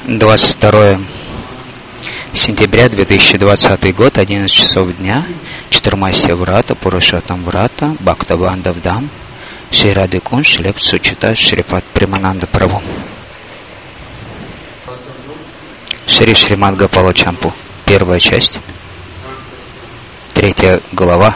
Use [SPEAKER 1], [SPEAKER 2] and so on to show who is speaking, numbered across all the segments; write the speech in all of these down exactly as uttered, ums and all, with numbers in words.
[SPEAKER 1] двадцать второе сентября две тысячи двадцатый год, одиннадцать часов дня, Чатурмасья Врата, Пурушоттам Врата, Бхактавандав Дам, Шри Рады Кунж, лекцию читает Шрипад Премананда Прабху. Шри Шримад Гопала Чампу. Первая часть. Третья глава.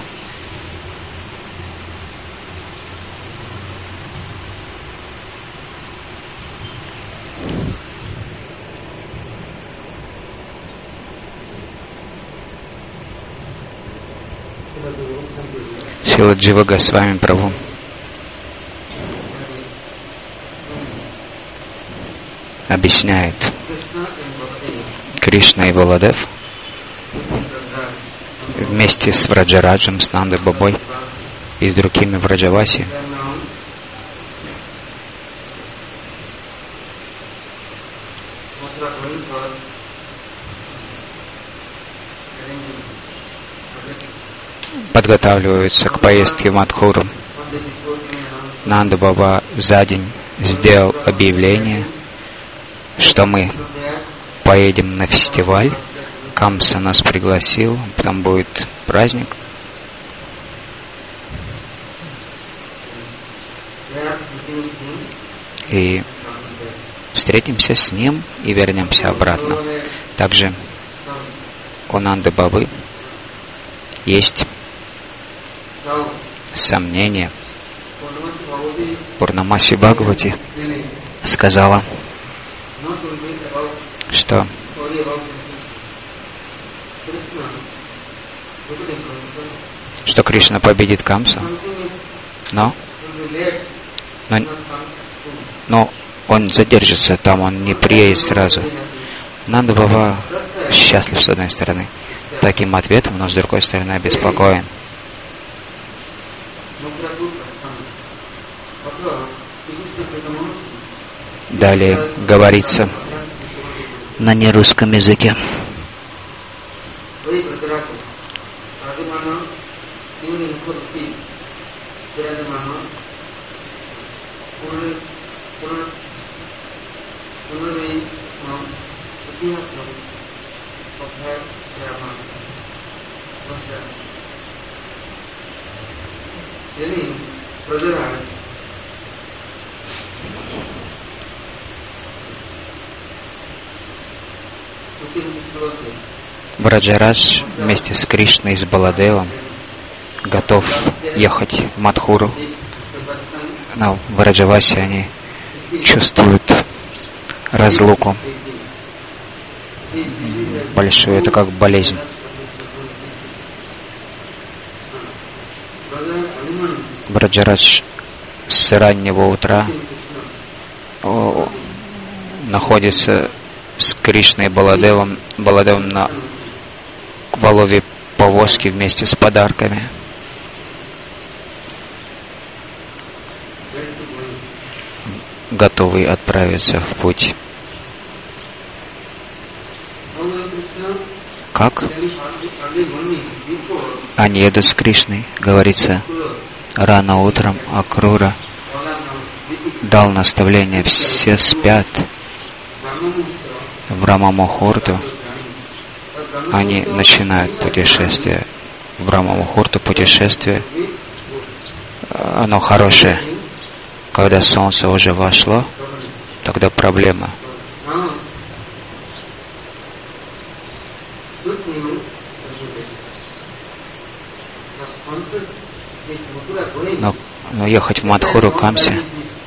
[SPEAKER 1] Шрила Джива Госвами Прабху объясняет: Кришна и Баладев вместе с Враджараджем, с Нандой Бабой и с другими Враджаваси подготавливаются к поездке в Мадхуру. Нанда Баба за день сделал объявление, что мы поедем на фестиваль. Камса нас пригласил, там будет праздник. И встретимся с ним и вернемся обратно. Также у Нанды Бабы есть сомнения. Пурнамаси Бхагавати сказала, что что Кришна победит Камсу, но, но, но он задержится там, он не приедет сразу. Нанда Баба счастлив с одной стороны таким ответом, но с другой стороны обеспокоен. Далее говорится на нерусском языке. Враджарадж вместе с Кришной и с Баладевом готов ехать в Мадхуру. Но в Враджавасе они чувствуют разлуку большую, это как болезнь. Враджарадж с раннего утра о, находится с Кришной и Баладевом, Баладевом на воловьей повозке вместе с подарками. Готовы отправиться в путь. Как? Они едут с Кришной, говорится, рано утром Акрура дал наставление, все спят. В Рамамухурту они начинают путешествие. В Рамамухурту путешествие, оно хорошее. Когда солнце уже вошло, тогда проблема. Но, но ехать в Мадхуру Камсе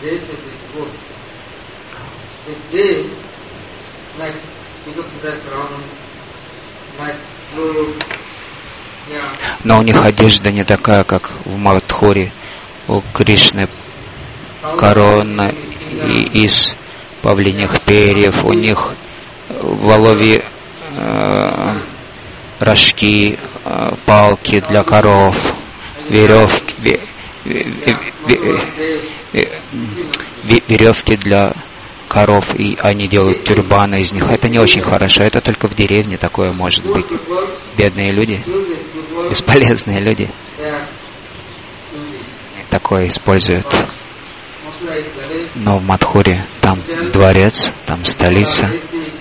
[SPEAKER 1] но у них одежда не такая, как в Мадхуре. У Кришны корона и из павлиних перьев, у них воловьи э, рожки, э, палки для коров, веревки, ве, ве, ве, ве, ве, веревки для коров, и они делают тюрбаны из них. Это не очень хорошо, это только в деревне такое может быть. Бедные люди, бесполезные люди такое используют. Но в Мадхуре там дворец, там столица,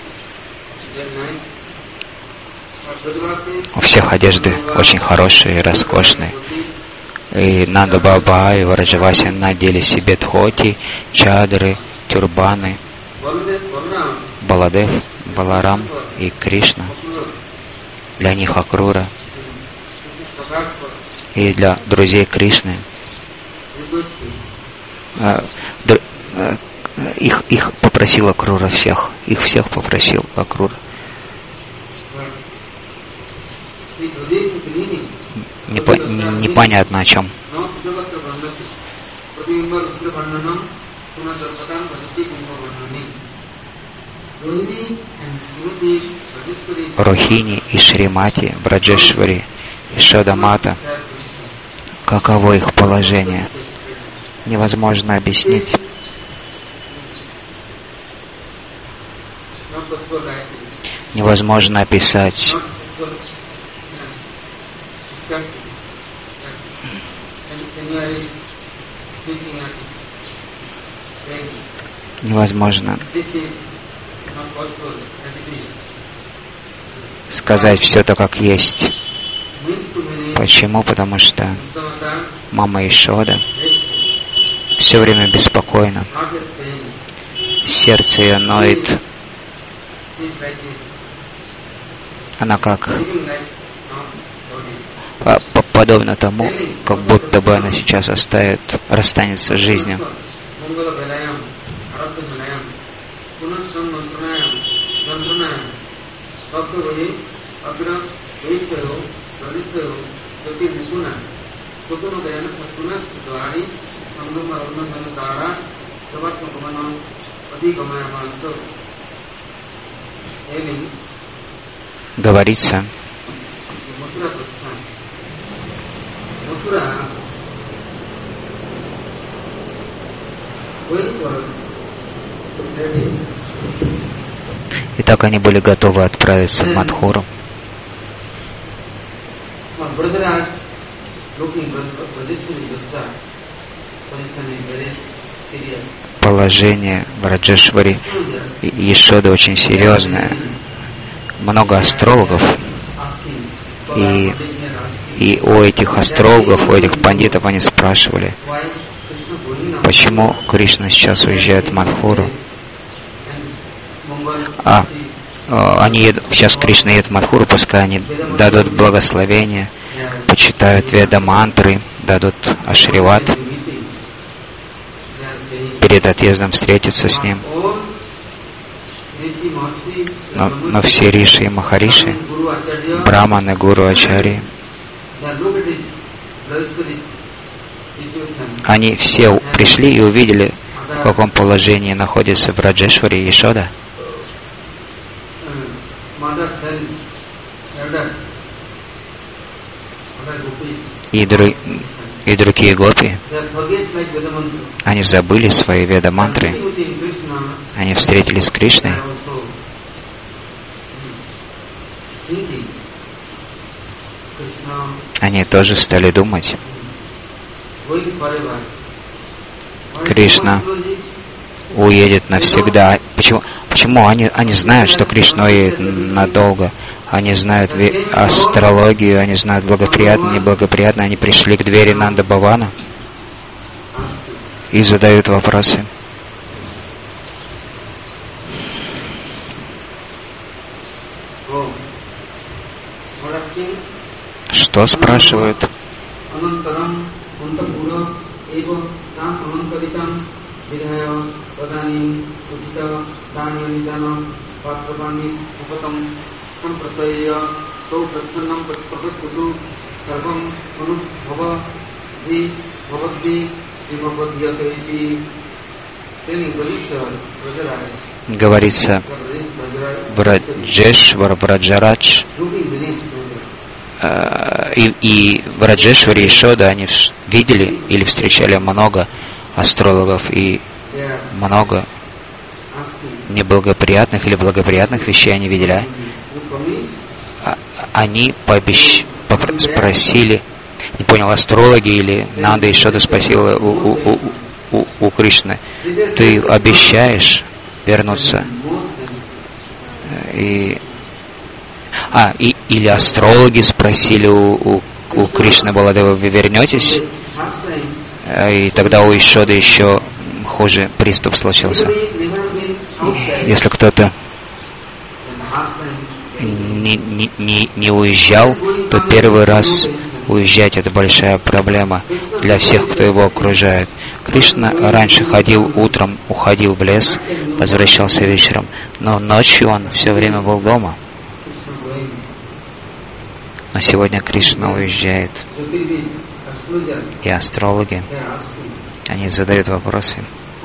[SPEAKER 1] У всех одежды очень хорошие, роскошные. И Нанда Баба и Враджаваси надели себе дхоти, чадры, тюрбаны. Баладев, Баларам и Кришна. Для них Акрура. И для друзей Кришны. Их, их попросил Акрура всех. Их всех попросил Акрура. Непо, непонятно о чем. Рохини и Шримати, Браджешвари и Шадамата. Каково их положение? Невозможно объяснить. Невозможно описать. Невозможно сказать все то, как есть. Почему? Потому что мама Ишода все время беспокойна. Сердце ее ноет. Она как подобно тому, как будто бы она сейчас оставит, расстанется с жизнью. Говорится, и так они были готовы отправиться в Мадхуру. Положение Враджешвари и Ешоды очень серьезное. Много астрологов, и, и у этих астрологов, у этих пандитов они спрашивали, почему Кришна сейчас уезжает в Мадхуру. А, они едут, сейчас Кришна едет в Мадхуру, пускай они дадут благословение, почитают веда-мантры, дадут ашриват, перед отъездом встретятся с ним. Но, но все риши и махариши, браманы, гуру, ачарьи, они все пришли и увидели, в каком положении находится Браджешвари и Ешода. И, дру, и другие гопи, они забыли свои веда-мантры, они встретились с Кришной, они тоже стали думать, Кришна уедет навсегда. Почему? Почему они, они знают, что Кришна уедет надолго? Они знают астрологию, они знают благоприятно, неблагоприятно. Они пришли к двери Нанда Бавана и задают вопросы. Что спрашивают? Говорится, Браджешвар, Браджарадж и, и Браджешвари и Шода, они видели или встречали много астрологов и много неблагоприятных или благоприятных вещей они видели. А? Они пообещ... попр... спросили, не понял, астрологи или Нанда и Шода спросила у, у, у, у, у Кришны, ты обещаешь вернуться? И... А, и, или астрологи спросили у, у, у Кришны Баладева, вы вернетесь? И тогда у Ишоды еще хуже приступ случился. Если кто-то не, не, не, не уезжал, то первый раз уезжать — это большая проблема для всех, кто его окружает. Кришна раньше ходил утром, уходил в лес, возвращался вечером, но ночью он все время был дома. Но сегодня Кришна уезжает. И астрологи, они задают вопросы.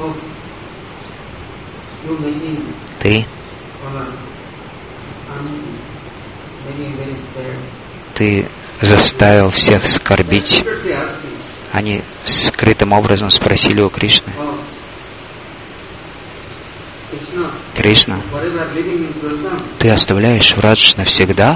[SPEAKER 1] Ты? Ты заставил всех скорбить. Они скрытым образом спросили у Кришны. Кришна, ты оставляешь Врадж навсегда?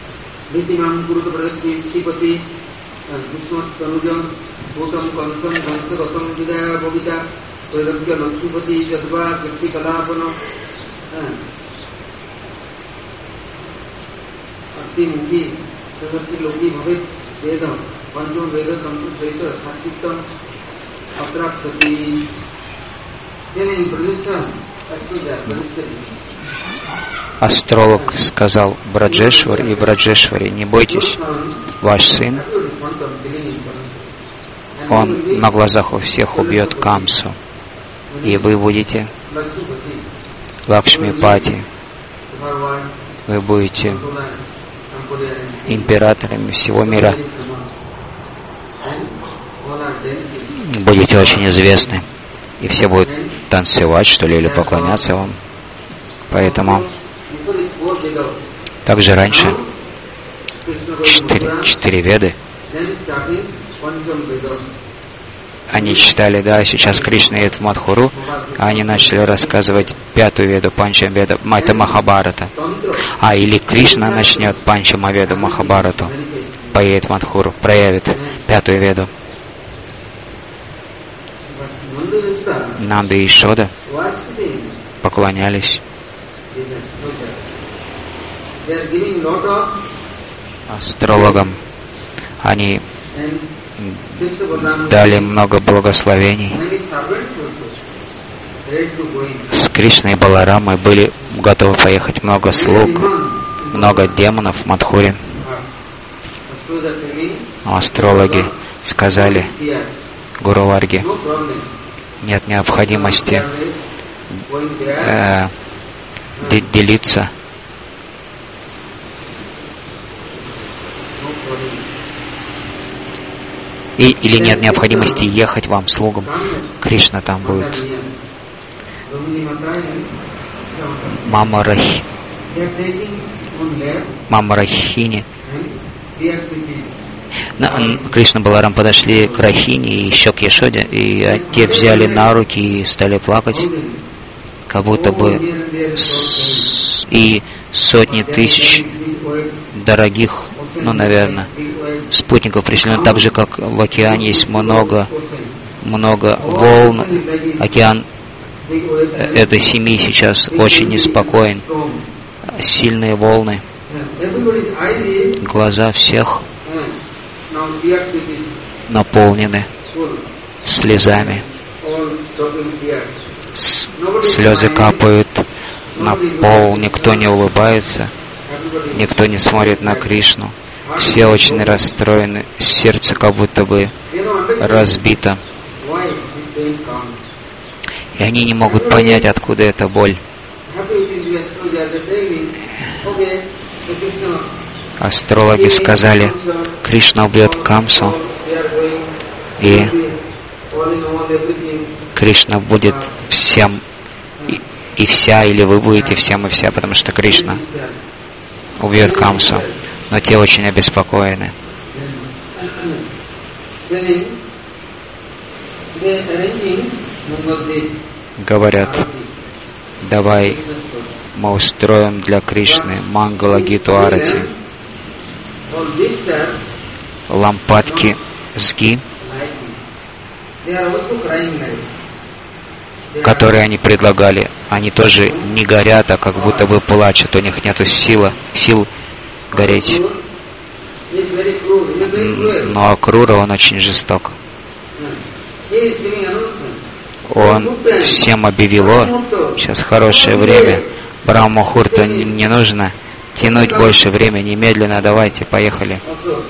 [SPEAKER 1] Астролог сказал Браджешвари и Браджешвари: не бойтесь, ваш сын, он на глазах у всех убьет Камсу, и вы будете Лакшмипати, вы будете императорами всего мира, будете очень известны, и все будут танцевать, что ли, или поклоняться вам. Поэтому также раньше четыре, четыре веды они читали, да, сейчас Кришна едет в Мадхуру, а они начали рассказывать пятую веду, Панчамведу, это Махабхарата. А или Кришна начнет Панчамаведу Махабхарату, поедет в Мадхуру, проявит пятую веду. Нанда и Ишода поклонялись астрологам. Они дали много благословений. С Кришной и Баларамой были готовы поехать много слуг, много демонов в Мадхуре. Но астрологи сказали Гуру Варге: нет необходимости э, делиться. И, или нет необходимости ехать вам, слугам. Кришна там будет. Мама Рахи. Мама Рахини. Кришна и Баларам подошли к Рахине и еще к Яшоде, и те взяли на руки и стали плакать, как будто бы с... и сотни тысяч дорогих, ну, наверное, спутников пришли. Но так же, как в океане есть много, много волн, океан этой семьи сейчас очень неспокоен, сильные волны, глаза всех наполнены слезами, С, слезы капают на пол, никто не улыбается, никто не смотрит на Кришну, все очень расстроены, сердце как будто бы разбито, и они не могут понять, откуда эта боль. Астрологи сказали: Кришна убьет Камсу, и Кришна будет всем и, и вся, или вы будете всем и вся, потому что Кришна убьет Камсу. Но те очень обеспокоены. Говорят: давай мы устроим для Кришны Мангала Гиту Арати, лампадки сги, которые они предлагали, они тоже не горят, а как будто бы плачут, у них нету силы, сил гореть. Но Акрура, он очень жесток. Он всем объявил: о, сейчас хорошее время, Брахма-мухурта, не нужно тянуть больше времени, немедленно давайте, поехали.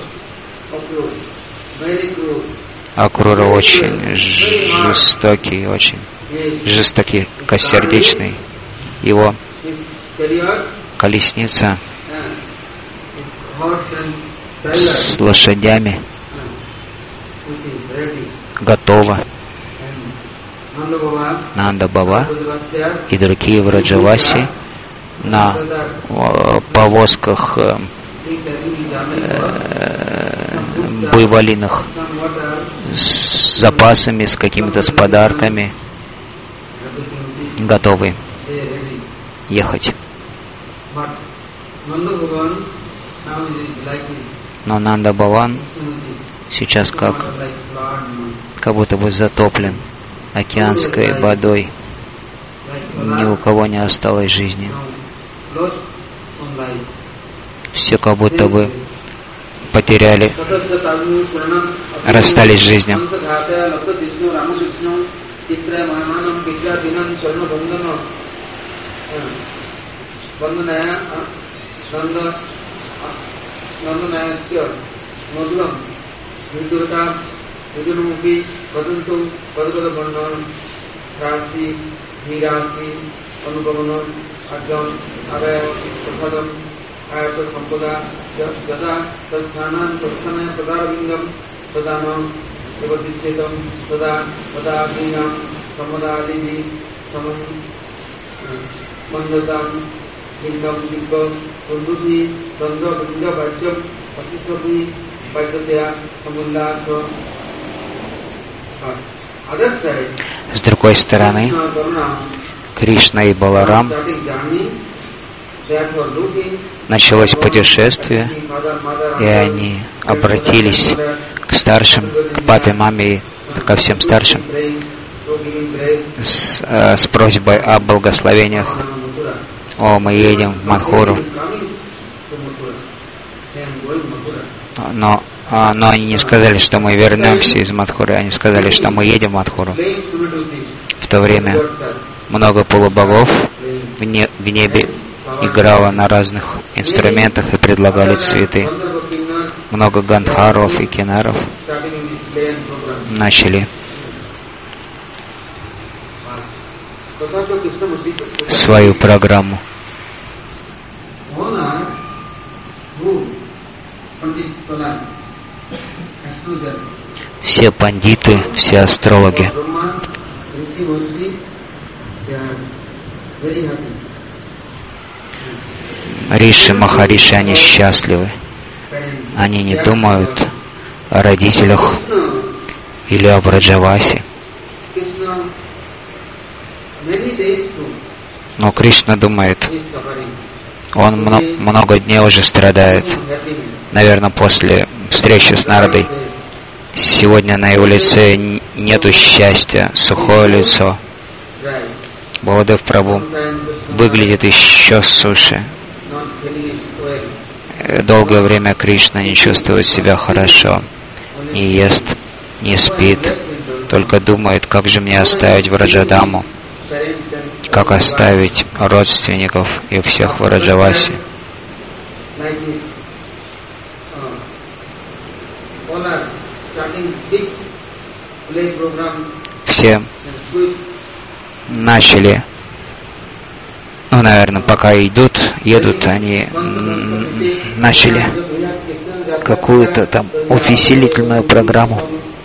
[SPEAKER 1] Акрура очень жестокий, очень жестокий, косердечный. Его колесница с лошадями готова. Нанда Бава и другие Враджаваси на повозках э, буйволиных с запасами, с какими-то с подарками готовы ехать. Но Нанда Баван сейчас как, как будто бы затоплен океанской водой. Ни у кого не осталось жизни. Все как будто бы потеряли, расстались с жизнью. С другой стороны, Кришна и Баларам, началось путешествие, и они обратились к старшим, к папе, маме и ко всем старшим с, э, с просьбой о благословениях. О, мы едем в Мадхуру. Но, а, но они не сказали, что мы вернемся из Мадхуры, они сказали, что мы едем в Мадхуру. В то время много полубогов в, не, в небе играло на разных инструментах и предлагали цветы. Много гандхаров и кинаров начали свою программу. Все пандиты, все астрологи, Риши, Махариши, они счастливы. Они не думают о родителях или о Враджавасе. Но Кришна думает, он много дней уже страдает. Наверное, после встречи с Нардой. Сегодня на его лице нету счастья, сухое лицо. Баладев Прабху выглядит еще суше. Долгое время Кришна не чувствует себя хорошо, не ест, не спит, только думает, как же мне оставить Враджадаму, как оставить родственников и всех в Враджавасе. Все начали, ну, наверное, пока идут, едут, они начали какую-то там увеселительную программу.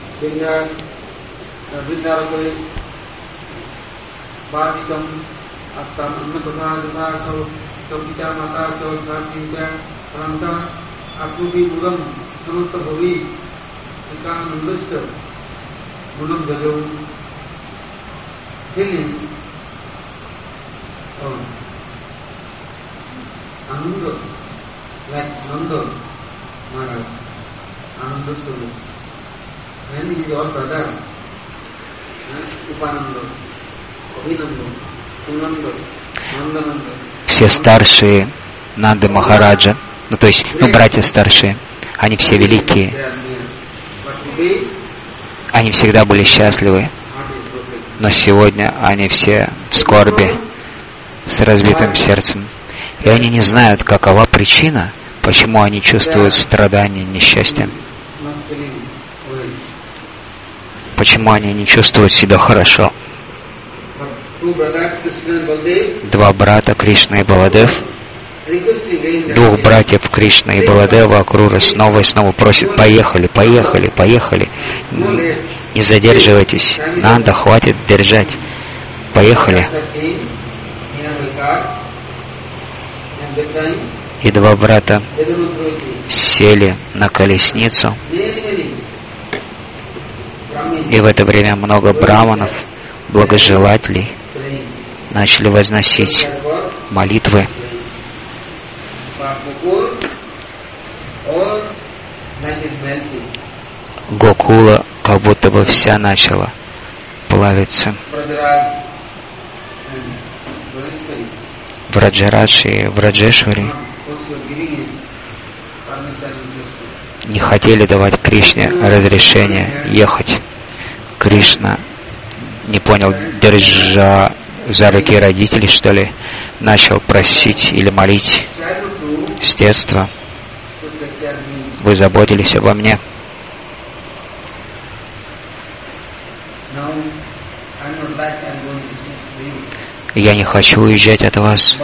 [SPEAKER 2] Ananda, like Nanda Maharaj, Ananda Swarup, and his own brother, Upananda, Abhinanda, Sunanda, Nandananda.
[SPEAKER 1] Все старшие Нанды Махараджа ну то есть, ну братья старшие, они все великие, они всегда были счастливы, но сегодня они все в скорби, с разбитым сердцем, и они не знают, какова причина, почему они чувствуют страдания, несчастье, почему они не чувствуют себя хорошо. Два брата, Кришна и Баладев, двух братьев Кришна и Баладева, Акрура снова и снова просят: поехали, поехали, поехали, не задерживайтесь, Нанда, хватит держать, поехали. И два брата сели на колесницу, и в это время много браманов, благожелателей, начали возносить молитвы. Гокула как будто бы вся начала плавиться. Враджарадж и Враджешвари не хотели давать Кришне разрешение ехать. Кришна не понял, держа за руки родителей, что ли, начал просить или молить: с детства вы заботились обо мне. Я не хочу уезжать от вас,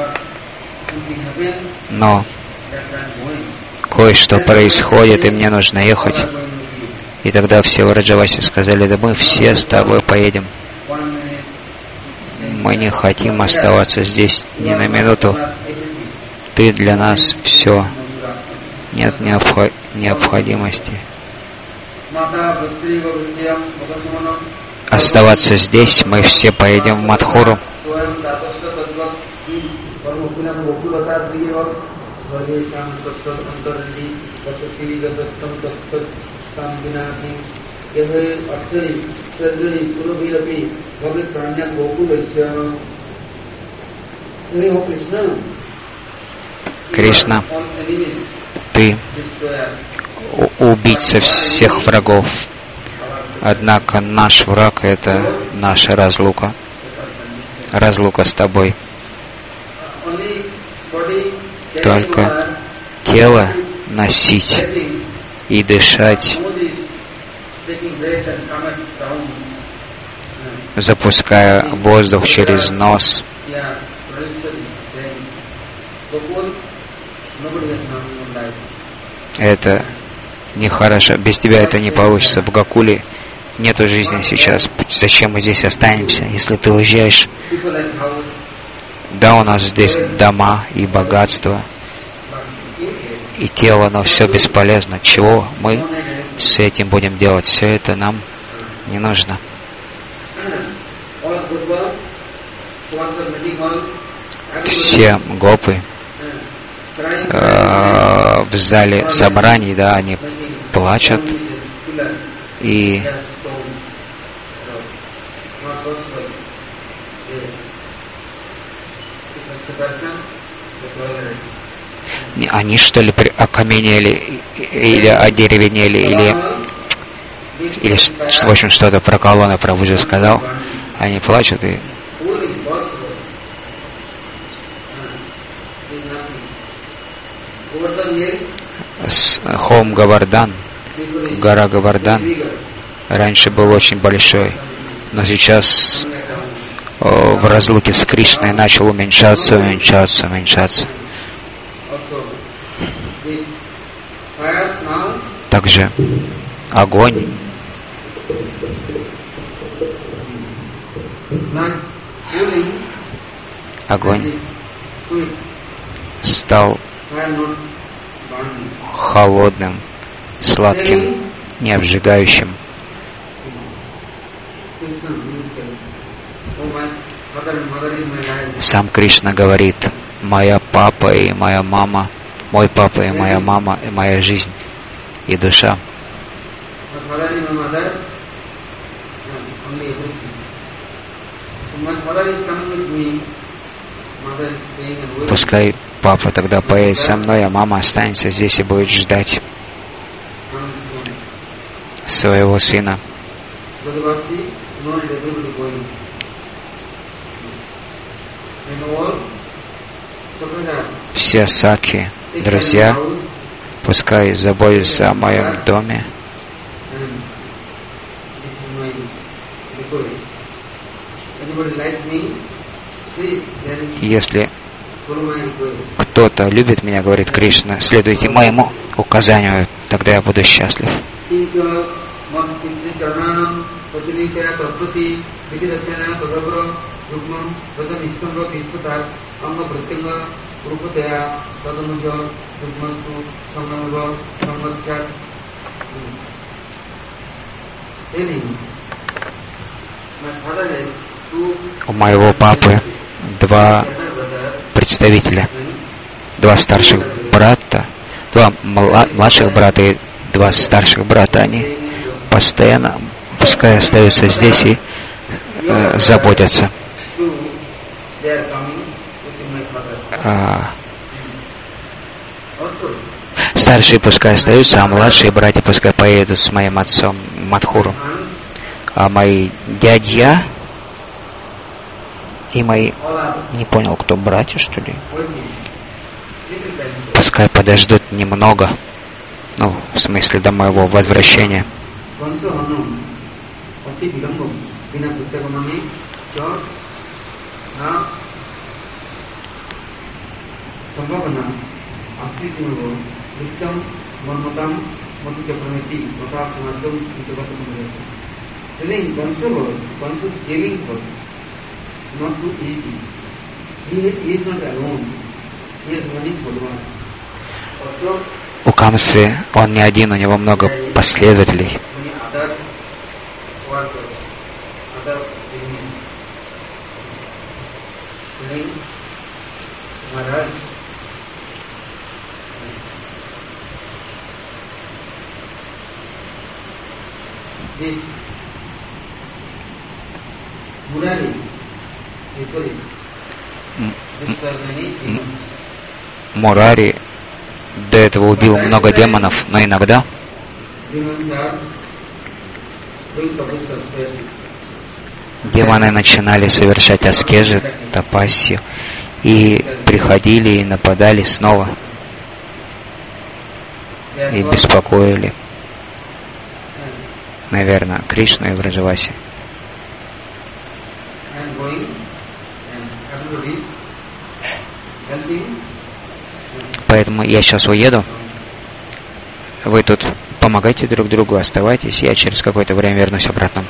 [SPEAKER 1] но кое-что происходит, и мне нужно ехать. И тогда все Враджаваси сказали: да мы все с тобой поедем. Мы не хотим оставаться здесь ни на минуту. Ты для нас все. Нет необходимости оставаться здесь. Мы все поедем в Мадхуру. Кришна, ты убийца всех врагов. Однако наш враг — это наша разлука. Разлука с тобой. Только тело носить и дышать, запуская воздух через нос. Это нехорошо. Без тебя это не получится. В Гокуле нету жизни сейчас. Зачем мы здесь останемся, если ты уезжаешь? Да, у нас здесь дома и богатство, и тело, но все бесполезно. Чего мы с этим будем делать? Все это нам не нужно. Все гопы э, в зале собраний, да, они плачут и они что ли окаменели или одеревенели, или, или в общем что-то про колонны Прабхуджи сказал. Они плачут и Хом Гавардан, гора Гавардан, раньше был очень большой, но сейчас о, в разлуке с Кришной начал уменьшаться, уменьшаться, уменьшаться. Также огонь огонь стал холодным, сладким, не обжигающим. Сам Кришна говорит: моя папа и моя мама, мой папа и моя мама, и моя жизнь и душа. Пускай папа тогда поедет со мной, а мама останется здесь и будет ждать своего сына. Все саки, друзья, пускай заботятся о моем доме. Если кто-то любит меня, говорит Кришна, следуйте моему указанию, тогда я буду счастлив. У моего папы два представителя, два старших брата, два младших брата и два старших брата. Они постоянно, пускай остаются здесь и э, заботятся. А, старшие пускай остаются, а младшие братья пускай поедут с моим отцом Мадхуру. А мои дядья и мои, не понял, кто, братья, что ли? Пускай подождут немного, ну, в смысле, до моего возвращения.
[SPEAKER 2] Not too easy. He is, he is not alone. He is many followers. Also,
[SPEAKER 1] у Камсы он не один, у него много последователей.
[SPEAKER 2] many other workers, other enemies. Saying, Maharaj, this Murari,
[SPEAKER 1] Мурари до этого убил много демонов, но иногда демоны начинали совершать аскезы, тапассию, и приходили и нападали снова, и беспокоили, наверное, Кришну и Враджаваси. Поэтому я сейчас уеду. Вы тут помогайте друг другу, оставайтесь. Я через какое-то время вернусь обратно.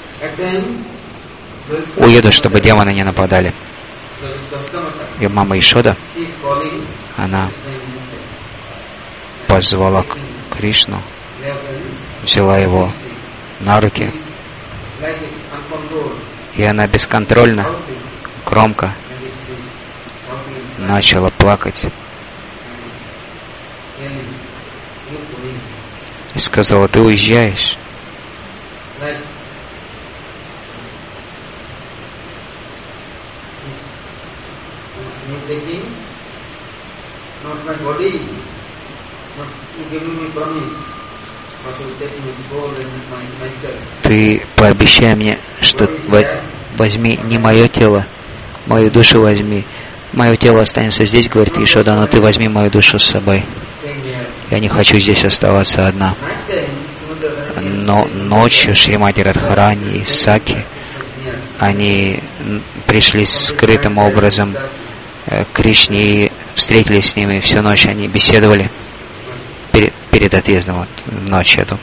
[SPEAKER 1] Уеду, чтобы демоны не нападали. И мама Ишода, она позвала Кришну, взяла его на руки, и она бесконтрольно, громко начала плакать и сказала: ты уезжаешь. Ты пообещай мне, что возьми не мое тело, мою душу возьми. Мое тело останется здесь, говорит Ишода, но ты возьми мою душу с собой. Я не хочу здесь оставаться одна. Но ночью Шримати Радхарани и Саки, они пришли скрытым образом к Кришне и встретились с ними всю ночь. Они беседовали перед, перед отъездом, вот, в ночь эту.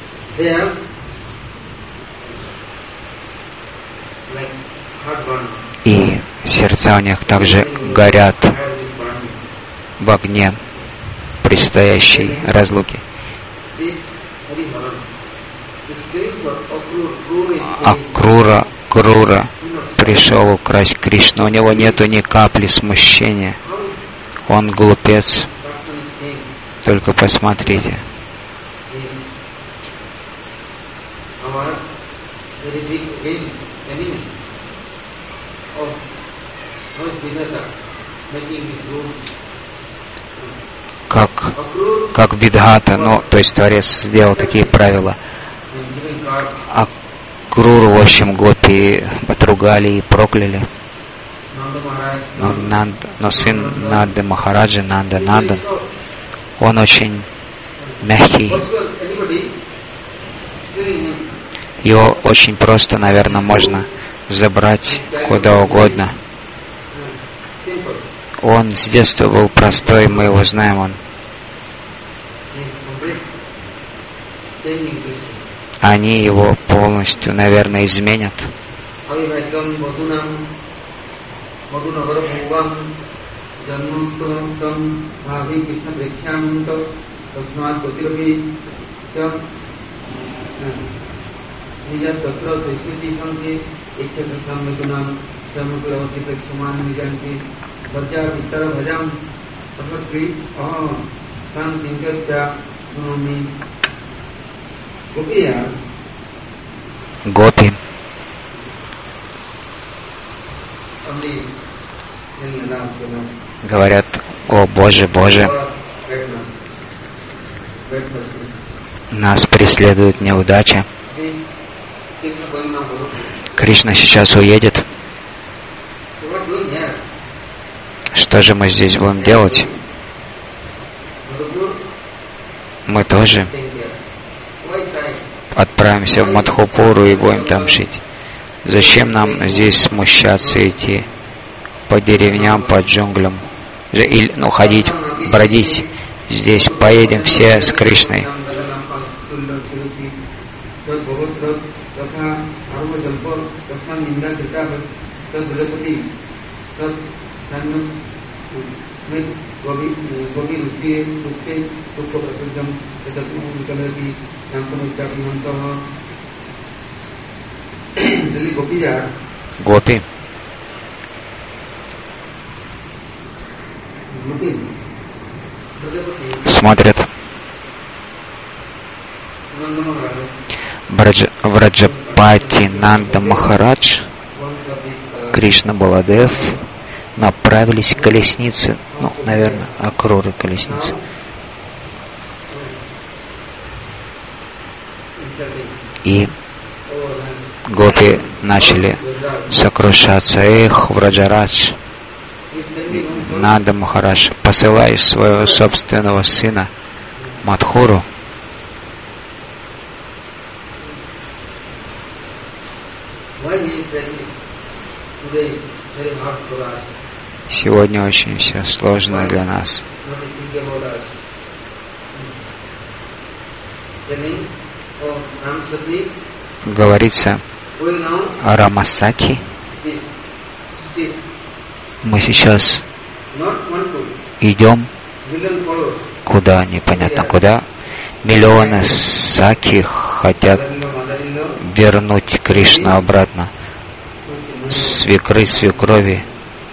[SPEAKER 1] И сердца у них также горят в огне предстоящей разлуки. А Крура, Крура пришел украсть Кришну. У него нету ни капли смущения. Он глупец. Только посмотрите. как, как Видхата, ну, то есть Творец сделал такие правила. А Круру, в общем, гопи отругали и прокляли. Но, Нанда, но сын Нанды Махараджа, Нанда Нандан, он очень мягкий. Его очень просто, наверное, можно забрать куда угодно. Он с детства был простой, мы его знаем, он. Они его полностью, наверное, изменят. Гопи говорят: о Боже, Боже, нас преследует неудача. Кришна сейчас уедет. Что же мы здесь будем делать? Мы тоже отправимся в Мадхупуру и будем там жить. Зачем нам здесь смущаться, идти по деревням, по джунглям, или, ну, ходить, бродить? Здесь поедем все с Кришной. Гопи смотрят Браджа, Враджапати Нанда Махарадж, Кришна Баладев направились к колеснице, ну, наверное, Акруры колесницы. И гопи начали сокрушаться. Эх, Враджарадж, Нанда Махарадж, посылай своего собственного сына Мадхуру. Сегодня очень все сложно для нас. Говорится о Рамасаки. Мы сейчас идем куда, непонятно куда. Миллионы саки хотят вернуть Кришну обратно. Свекры, свекрови.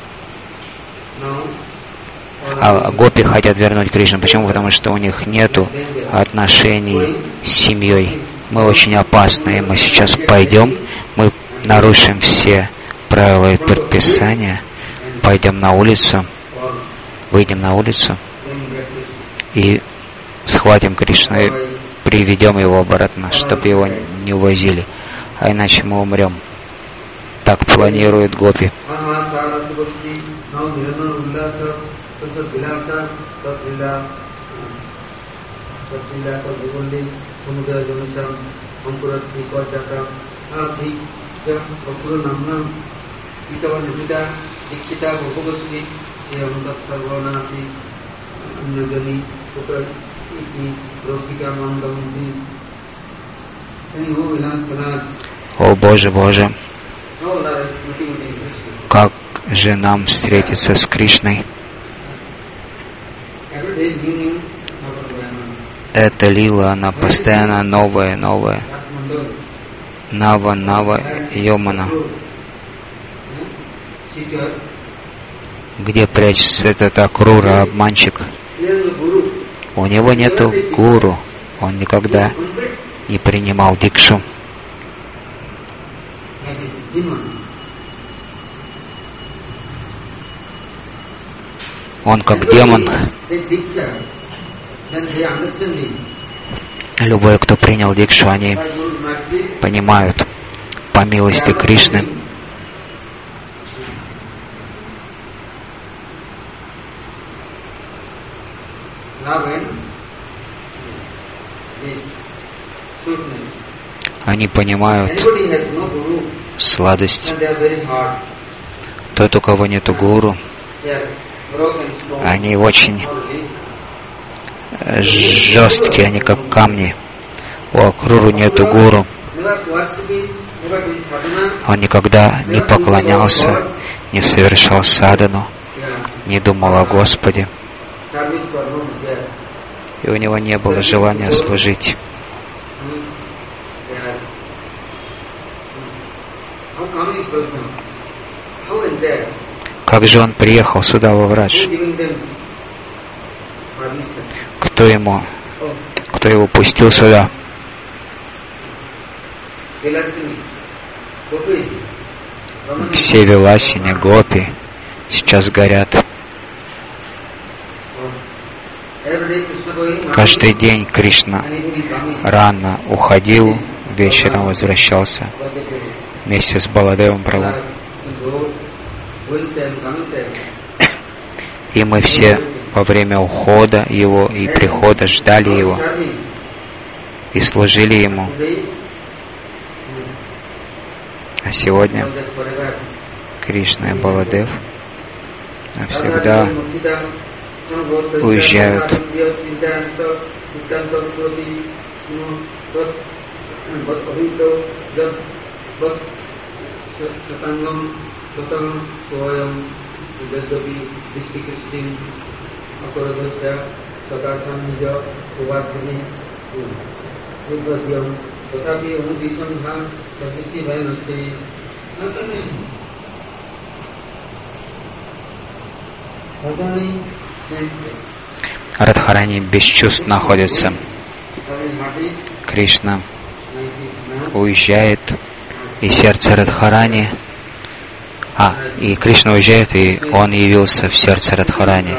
[SPEAKER 1] А гопи хотят вернуть Кришну. Почему? Потому что у них нету отношений с семьей. Мы очень опасные. Мы сейчас пойдем, мы нарушим все правила и предписания, пойдем на улицу, выйдем на улицу и схватим Кришну и приведем его обратно, чтобы его не увозили. А иначе мы умрем. Так планирует гопи. О Боже, Боже, как же нам встретиться с Кришной? Эта лила, она постоянно новая, новая. Нава, Нава, Йомана. Где прячется этот Акрура, обманщик? У него нету гуру. Он никогда не принимал дикшу. Он как демон. Любой, кто принял дикшу, они понимают по милости Кришны. Они понимают сладость. Тот, у кого нету гуру, они очень жесткие, они как камни. У Акруры нету гуру. Он никогда не поклонялся, не совершал садану, не думал о Господе. И у него не было желания служить. Как же он приехал сюда во Врадж? Кто ему, кто его пустил сюда? Все Виласини, Гопи сейчас горят. Каждый день Кришна рано уходил, вечером возвращался вместе с Баладевом Прабху. И мы все во время ухода его и прихода ждали его и служили ему. А сегодня Кришна и Баладев навсегда уезжают. Радхарани без чувств находится. Кришна уезжает, и сердце Радхарани, а, и Кришна уезжает, и он явился в сердце Радхарани.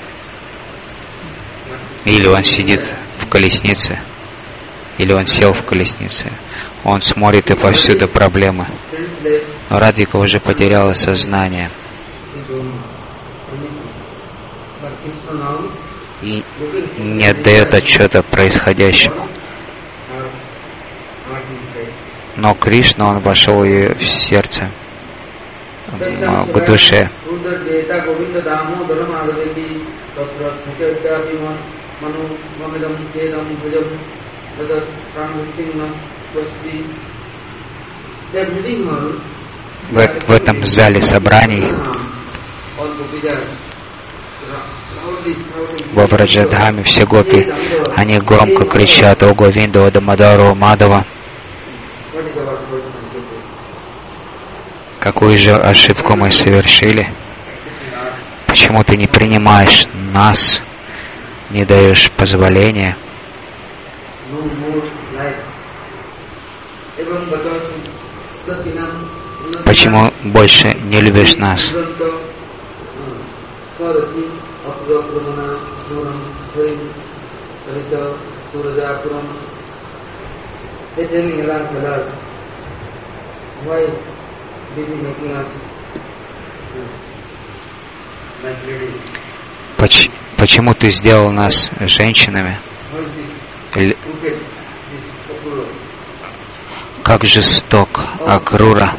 [SPEAKER 1] Или он сидит в колеснице, или он сел в колеснице. Он смотрит, и повсюду проблемы. Но Радхика уже потеряла сознание. И не отдает отчета происходящему. Но Кришна, он вошел ей в сердце, к душе. В, в этом зале собраний во Враджадхаме все гопи, они громко кричат: «О Говинда, о Дамадару, о Мадава». Какую же ошибку мы совершили? Почему ты не принимаешь нас, не даешь позволения? Почему больше не любишь нас? Поч- почему ты сделал нас женщинами? Л- как жесток Акрура.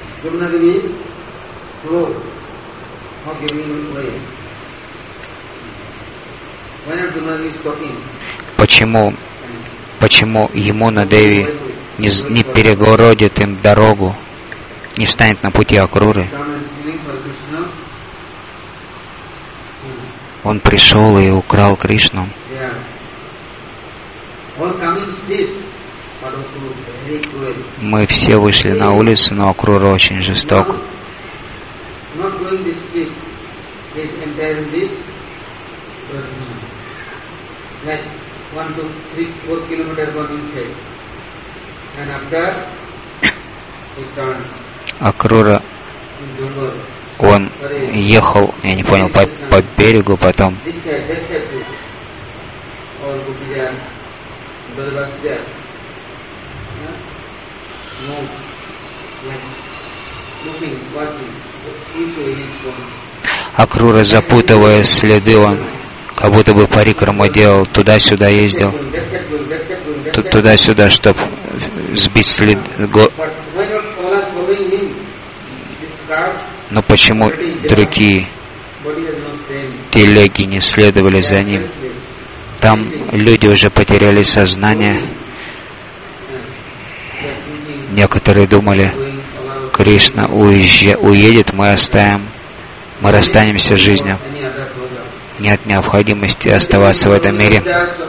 [SPEAKER 1] Почему, почему Ямуна Деви не, не перегородит им дорогу, не встанет на пути Акруры? Он пришел и украл Кришну. Мы все вышли на улицу, но Акрура очень жесток. Акрура, он ехал, я не понял, по, по берегу, потом Акрура, запутывая следы, он как будто бы парикраму делал, туда-сюда ездил, туда-сюда, чтобы сбить след. Но почему другие телеги не следовали за ним? Там люди уже потеряли сознание. Некоторые думали, Кришна уезжа, уедет, мы оставим, мы расстанемся с жизнью. Нет необходимости оставаться в этом мире.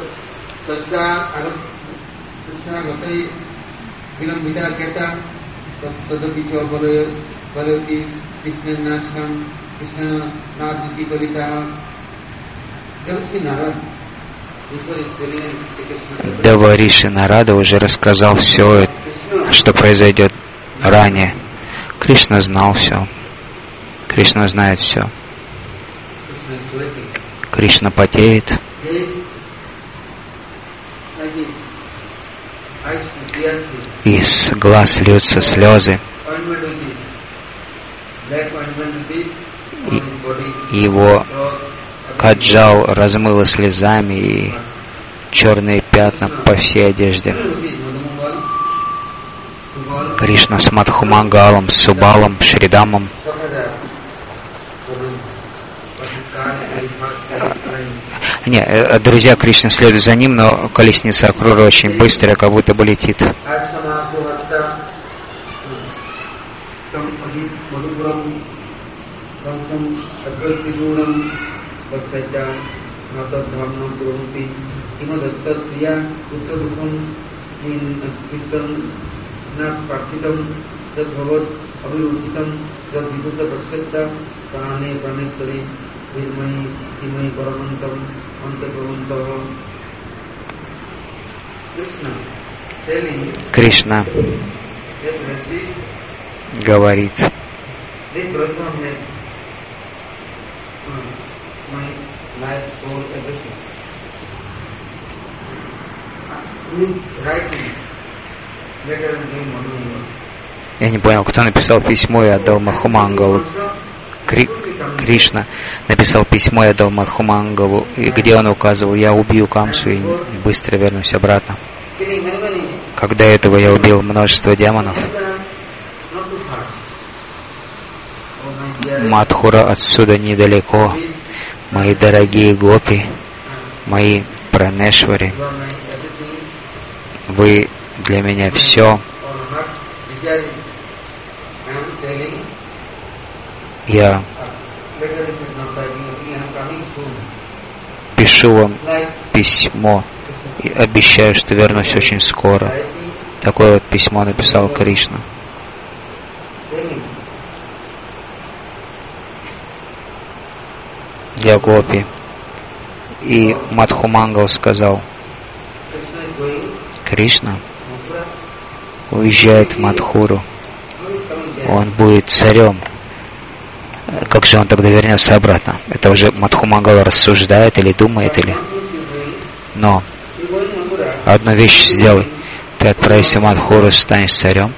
[SPEAKER 1] Девариши Нарада уже рассказал все, что произойдет ранее. Кришна знал все. Кришна знает все. Кришна потеет. Из глаз льются слезы. И его каджал размыло слезами, и черные пятна по всей одежде. Кришна с Мадхумангалом, с Субалом, Шридамом. Не, друзья Кришны следуют за ним, но колесница Акрура очень быстрая, как будто бы летит. Кришна говорит, я не понял, кто написал письмо и отдал Мадхумангалу. Кри... Кришна написал письмо и отдал Мадхумангалу, и где он указывал: я убью Камсу и быстро вернусь обратно. Когда этого я убил множество демонов. Мадхура отсюда недалеко. Мои дорогие гопи, мои пранешвари, вы для меня все. Я пишу вам письмо и обещаю, что вернусь очень скоро. Такое вот письмо написал Кришна. Для гопи. И Мадхумангал сказал: Кришна уезжает в Мадхуру. Он будет царем. Как же он тогда вернется обратно? Это уже Мадхумангал рассуждает или думает, или... Но одну вещь сделай. Ты отправишься в Мадхуру, станешь царем.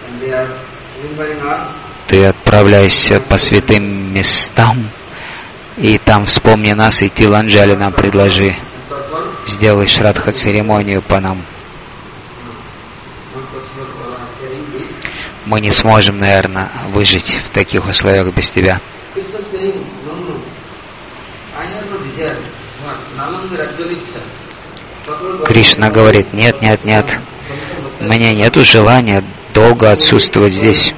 [SPEAKER 1] Ты отправляешься по святым местам, и там вспомни нас, и Тиланджали нам предложи. Сделай шрадха-церемонию по нам. Мы не сможем, наверное, выжить в таких условиях без тебя. Кришна говорит: нет, нет, нет, у меня нет желания долго отсутствовать здесь.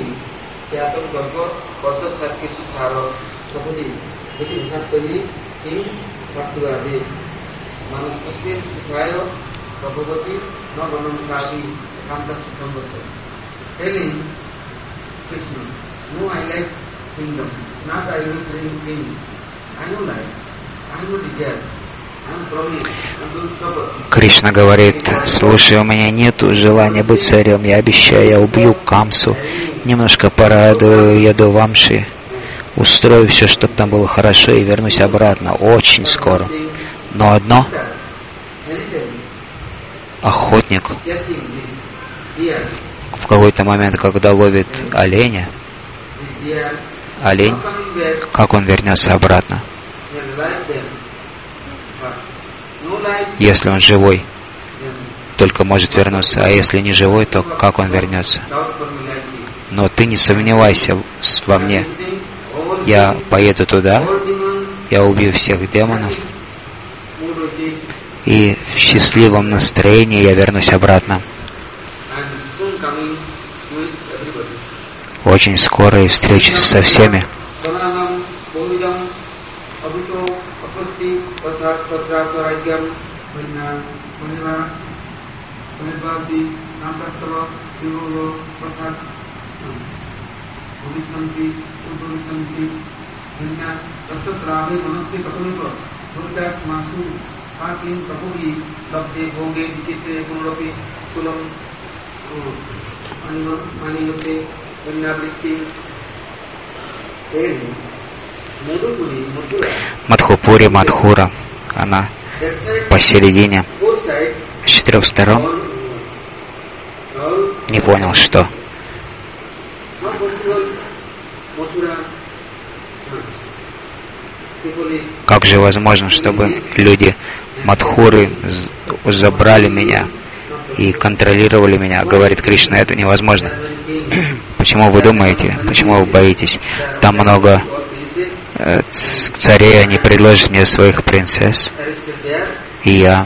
[SPEAKER 1] Кришна говорит: слушай, у меня нету желания быть царем, я обещаю, я убью Камсу, немножко порадую Ядувамши, устрою все, чтобы там было хорошо, и вернусь обратно очень скоро. Но одно, охотник в какой-то момент, когда ловит оленя, олень, как он вернется обратно? Если он живой, только может вернуться, а если не живой, то как он вернется? Но ты не сомневайся во мне. Я поеду туда, я убью всех демонов, и в счастливом настроении я вернусь обратно. Очень скоро и встречусь со всеми. Мадхупури, Мадхура, она посередине, с четырех сторон. Не понял, что? Как же возможно, чтобы люди Мадхуры забрали меня и контролировали меня? Говорит Кришна, это невозможно. Почему вы думаете? Почему вы боитесь? Там много э, царей, они предложат мне своих принцесс, и я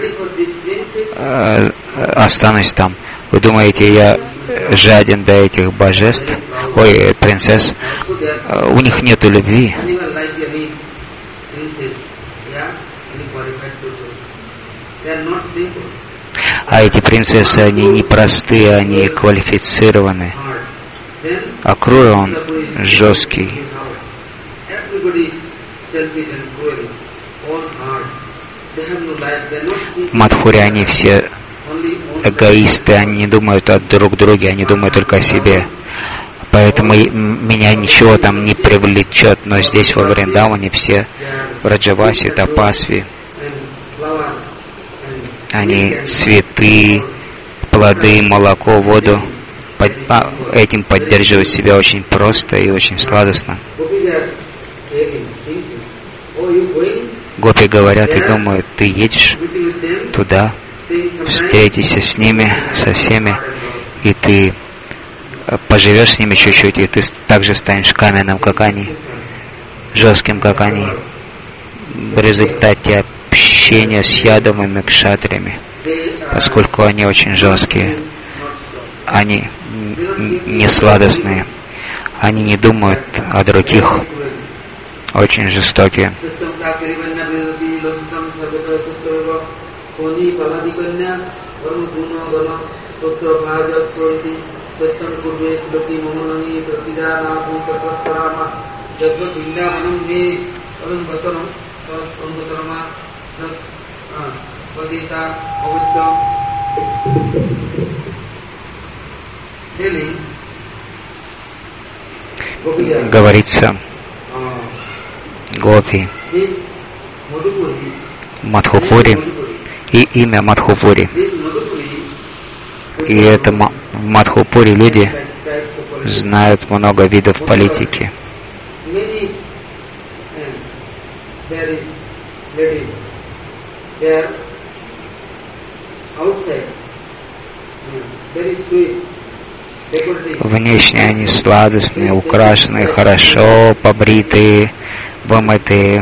[SPEAKER 1] э, останусь там. Вы думаете, я жаден до этих божеств? Ой, принцесс. У них нету любви. А эти принцессы, они не простые, они квалифицированы. А Крура, он жесткий. В Мадхуре они все эгоисты, они не думают о друг друге, они думают только о себе. Поэтому меня ничего там не привлечет, но здесь во Вриндаване все в Раджавасе, Тапасви, они цветы, плоды, молоко, воду, под, а, этим поддерживают себя очень просто и очень сладостно. Гопи говорят и думают, ты едешь туда, встретишься с ними, со всеми, и ты поживешь с ними чуть-чуть, и ты также станешь каменным, как они, жестким, как они, в результате общения с ядовыми кшатриями, поскольку они очень жесткие, они не сладостные, они не думают о других, очень жестокие. Говорится, Гопи, Мадхупури и имя Мадхупури. И это в Мадхупури люди знают много видов политики. Внешне они сладостные, украшенные, хорошо побритые, вымытые.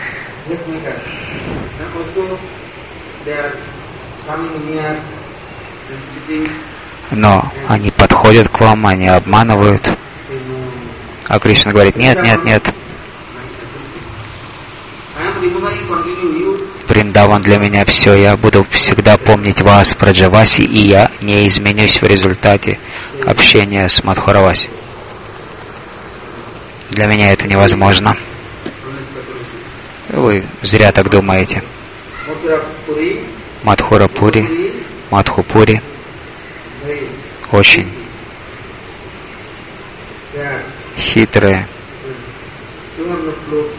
[SPEAKER 1] Но они подходят к вам, они обманывают. А Кришна говорит, нет, нет, нет. Вриндаван для меня все, я буду всегда помнить вас, Праджаваси, и я не изменюсь в результате общения с Мадхураваси. Для меня это невозможно. Вы зря так думаете. Мадхурапури, Мадхупури очень хитрые,
[SPEAKER 2] You have no clothes.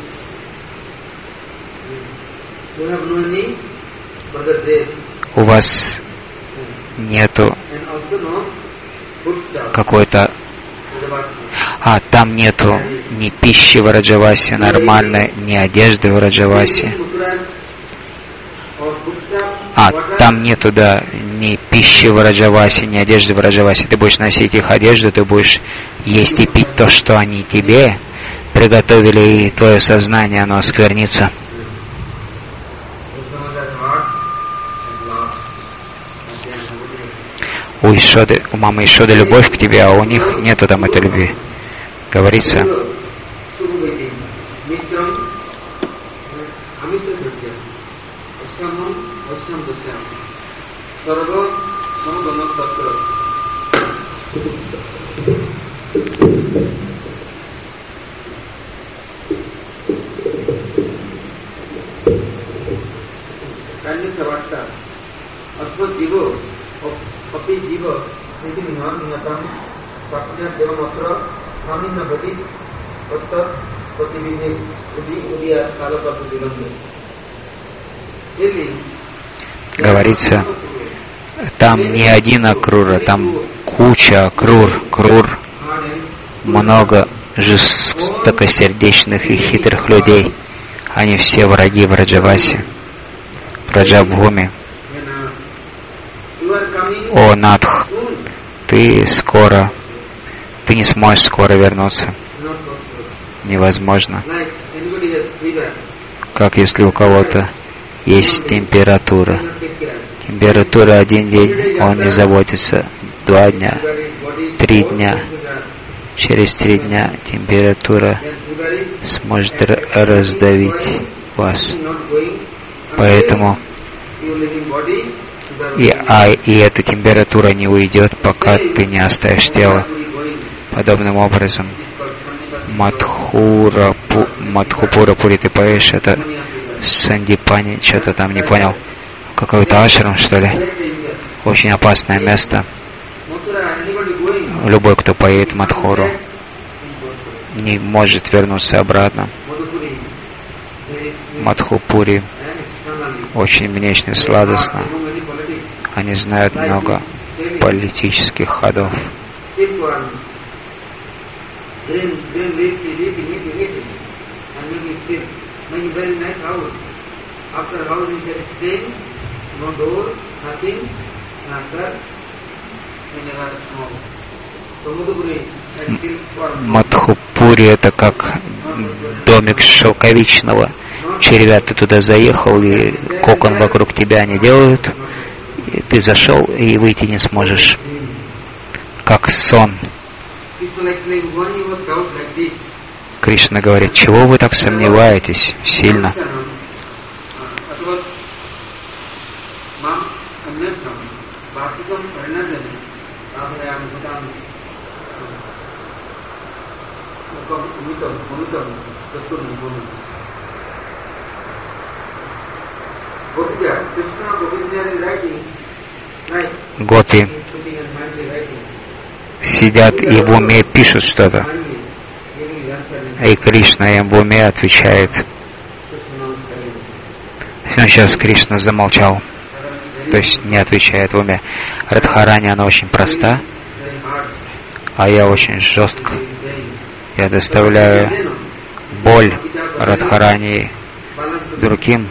[SPEAKER 2] You have no any other dress.
[SPEAKER 1] У вас нету
[SPEAKER 2] And also no food stuff.
[SPEAKER 1] какой-то... А, там нету ни пищи в Раджавасе нормальной, ни одежды в Раджавасе. А, там нету, да, ни пищи в Раджавасе, ни одежды в Раджавасе. Ты будешь носить их одежду, ты будешь есть и пить то, что они тебе приготовили, и твое сознание, оно осквернится. У Ишоды, у мамы Ишоды любовь к тебе, а у них нету там этой любви. Говорится,
[SPEAKER 2] Papi jiva, jadi minat minatan, praknya dewa matra, kami nabadi, otak, patibini, udi udia kalau patu dilambi. Jadi,
[SPEAKER 1] говорится, там не один акрура, там куча акрур, крур, много жестокосердечных и хитрых людей. Они все враги в Раджавасе, в Раджабхуме. О, Надх, ты скоро, ты не сможешь скоро вернуться. Невозможно. Как если у кого-то есть температура. Температура один день, он не заботится. Два дня, три дня. Через три дня температура сможет раздавить вас. Поэтому И, а, и эта температура не уйдет, пока ты не оставишь тело. Подобным образом, Мадхура, пу, Мадхупура Пури, ты поешь, это Сандипани, что-то там не понял. Какой-то ашрам, что ли? Очень опасное место. Любой, кто поедет в Мадхуру, не может вернуться обратно. Мадхупури очень внешне сладостно. Они знают много политических ходов. Мадхупури — это как домик шелковичного червя. Ты туда заехал, и кокон вокруг тебя они делают. И ты зашел, и выйти не сможешь. Как сон. Кришна говорит, чего вы так сомневаетесь сильно? Гопи сидят и в уме пишут что-то. И Кришна им в уме отвечает. Но сейчас Кришна замолчал. То есть не отвечает в уме. Радхарани, она очень проста, а я очень жестко. Я доставляю боль Радхарани другим.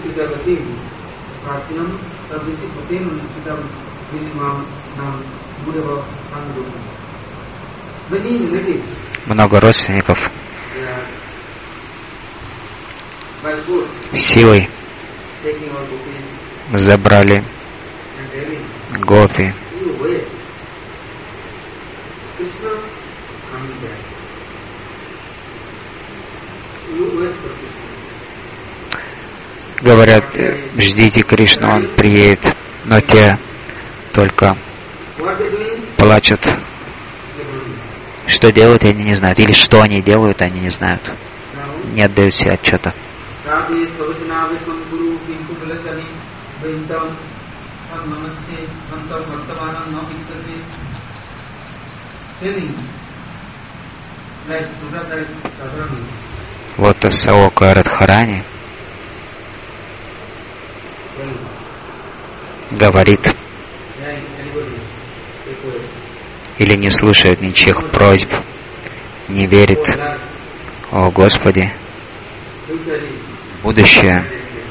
[SPEAKER 1] Много родственников силой забрали гопи. Говорят, ждите Кришну, он приедет, но те только плачут. Что делают, они не знают. Или что они делают, они не знают. Не отдают себе отчета. Вот Саока Радхарани говорит или не слушает ничьих просьб, не верит: «О Господи, будущее,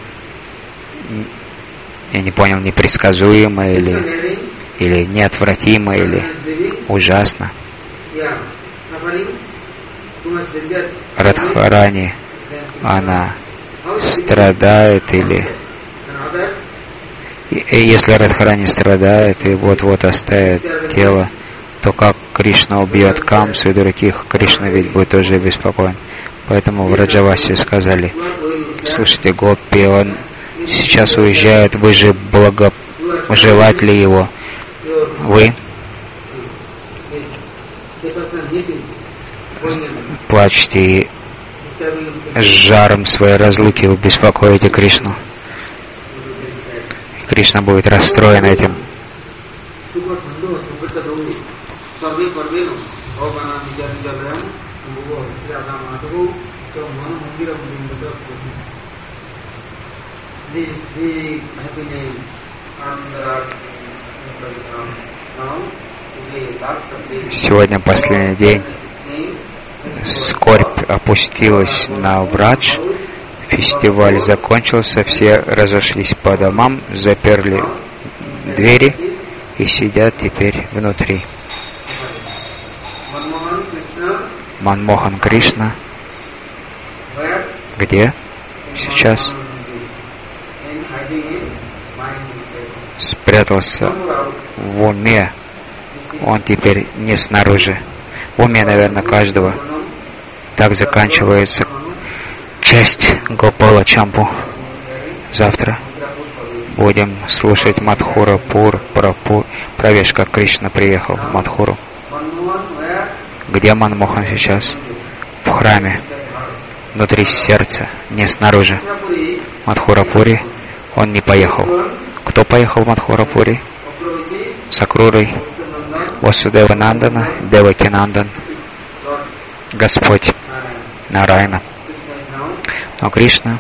[SPEAKER 1] я не понял, непредсказуемо или, или неотвратимо, или ужасно». Радхарани, она страдает или... И если Радхарани страдает и вот-вот оставит тело, то как Кришна убьет Камсу и других, Кришна ведь будет тоже беспокоен. Поэтому в Раджавасе сказали: слушайте, Гопи, он сейчас уезжает, вы же благожелатели его. Вы плачете и с жаром своей разлуки вы беспокоите Кришну. И Кришна будет расстроен этим. Сегодня последний день. Скорбь опустилась на Врадж. Фестиваль закончился, все разошлись по домам, заперли двери и сидят теперь внутри. Манмохан Кришна где сейчас? Спрятался в уме. Он теперь не снаружи. В уме, наверное, каждого. Так заканчивается часть Гопала Чампу. Завтра будем слушать Мадхура Пур, про Пур, про вещь, как Кришна приехал в Мадхуру. Где Манмохан сейчас? В храме, внутри сердца, не снаружи. Мадхурапури он не поехал. Кто поехал в Мадхурапури? С Акрурой, Васудева Нандана, Деваки Нандан, Господь Нарайна. Но Кришна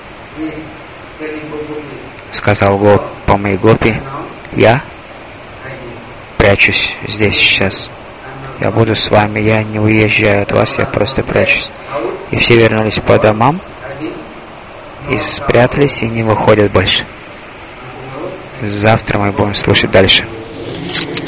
[SPEAKER 1] сказал Гопам и Гопи: я прячусь здесь сейчас. Я буду с вами, я не уезжаю от вас, я просто прячусь. И все вернулись по домам и спрятались, и не выходят больше. Завтра мы будем слушать дальше.